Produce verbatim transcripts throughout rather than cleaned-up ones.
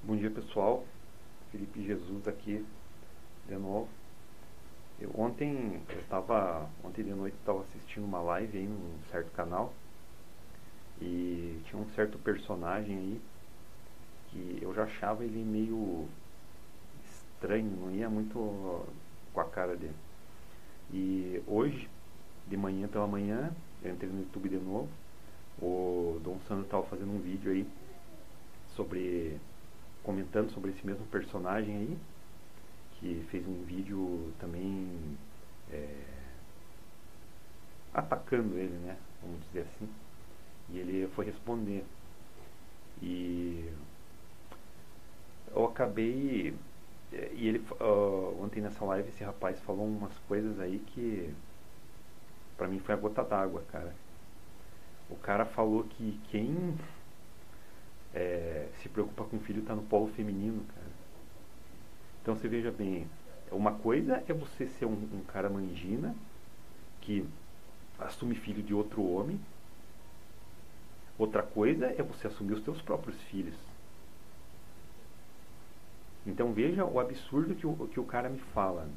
Bom dia, pessoal. Felipe Jesus aqui de novo. Eu, ontem eu estava ontem de noite estava assistindo uma live aí num certo canal e tinha um certo personagem aí que eu já achava ele meio estranho, não ia muito com a cara dele. E hoje, de manhã pela manhã, eu entrei no YouTube de novo. O Dom Sandro estava fazendo um vídeo aí sobre comentando sobre esse mesmo personagem aí, que fez um vídeo também é, atacando ele, né? Vamos dizer assim. E ele foi responder. E eu acabei. E ele uh, ontem nessa live esse rapaz falou umas coisas aí que pra mim foi a gota d'água, cara. O cara falou que quem é, se preocupa com o filho tá no polo feminino, cara. Então você veja bem, uma coisa é você ser um, um cara mangina que assume filho de outro homem. Outra coisa é você assumir os teus próprios filhos. Então veja o absurdo que o, que o cara me fala.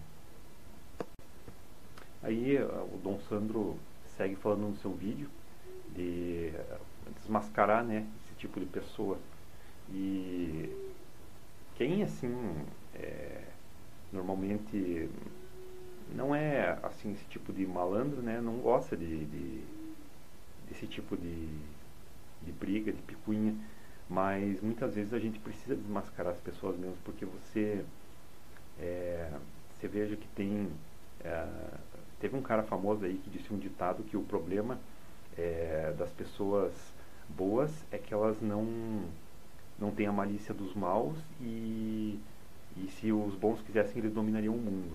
Aí o Dom Sandro segue falando no seu vídeo de desmascarar, né, esse tipo de pessoa. E quem assim é, normalmente não é assim esse tipo de malandro, né, não gosta de, de desse tipo de, de briga, de picuinha. Mas muitas vezes a gente precisa desmascarar as pessoas mesmo, porque você é, você veja que tem é, teve um cara famoso aí que disse um ditado que o problema é, das pessoas boas é que elas não não têm a malícia dos maus, e, e se os bons quisessem eles dominariam o mundo.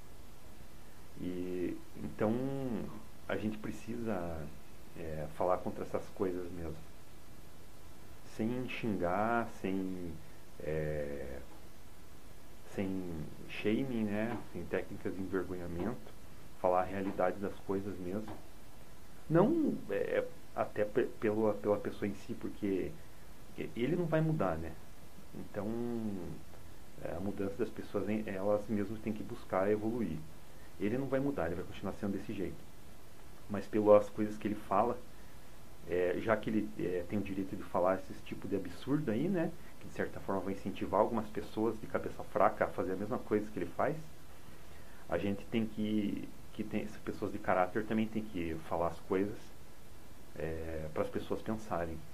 E então a gente precisa é, falar contra essas coisas mesmo, sem xingar, sem é, sem shaming, né? Sem técnicas de envergonhamento, falar a realidade das coisas mesmo. Não é, até pela, pela pessoa em si, porque ele não vai mudar, né? Então a mudança das pessoas, elas mesmas têm que buscar evoluir. Ele não vai mudar, ele vai continuar sendo desse jeito. Mas pelas coisas que ele fala, é, já que ele é, tem o direito de falar esse tipo de absurdo aí, né? Que de certa forma vai incentivar algumas pessoas de cabeça fraca a fazer a mesma coisa que ele faz. A gente tem que, que tem, essas pessoas de caráter também tem que falar as coisas é, para as pessoas pensarem.